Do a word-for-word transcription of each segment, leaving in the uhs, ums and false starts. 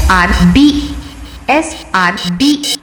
R B S R B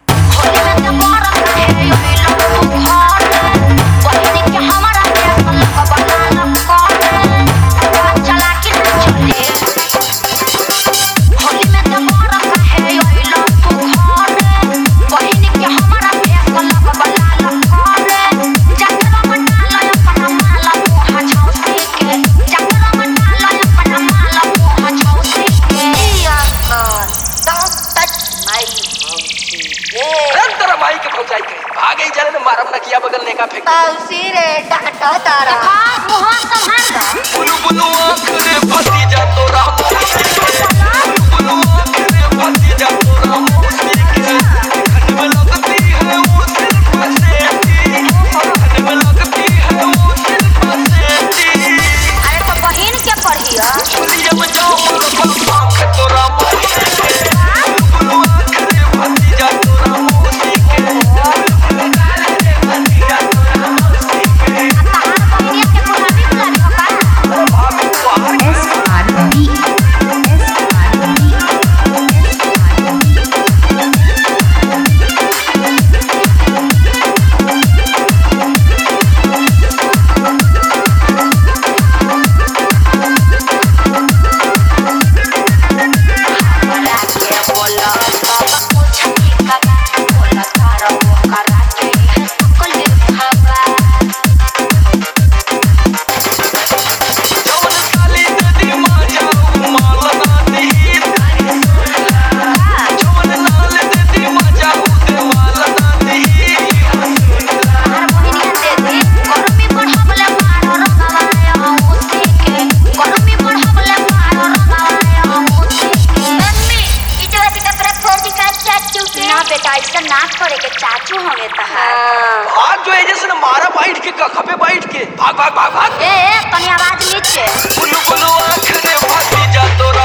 मारम न किया बगल ने का फेंक तौसी रे डाटा तारा मुहा संभाल बुलु बुलु आँख रे फंसी जा तोरा बुलु बुलु आँख रे फंसी जा तोरा खन में लगती है वो सिर फसेती खन में लगती है वो सिर फसेती। अरे तो बहिन के पढ़िया बोलिए मैं जाऊँ रफल आँख तोरा बुलु आँख रे फंसी जा तोरा नाक करे के चाचू हमें तहार भाग जो एजे से मारा बैठ के खपे बैठ के भाग भाग भाग भाग ए तनी आवाज नीचे बुलु बुलु आँख रे फंसी जा तोरा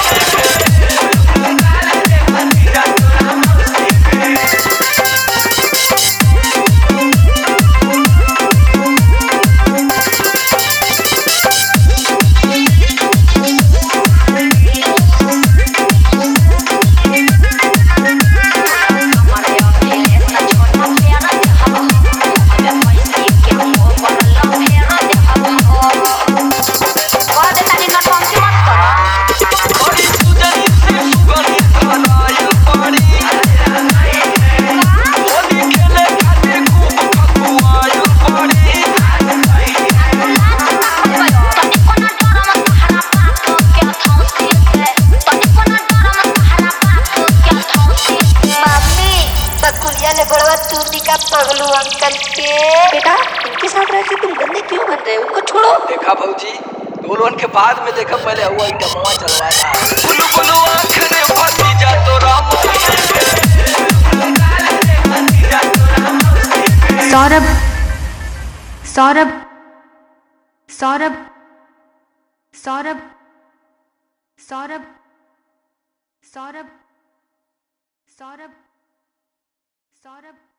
पगलू अंकल के बेटा इनके साथ रहकर तुम गंदे क्यों बन रहे हो? उनको छोड़ो। देखा भौजी दोनों के बाद में देखा पहले हुआ ही डमवा चलवाया बुलु बुलु आँख रे फंसी जा तोरा सौरभ सौरभ सौरभ सौरभ सौरभ सौरभ सौरभ सौरभ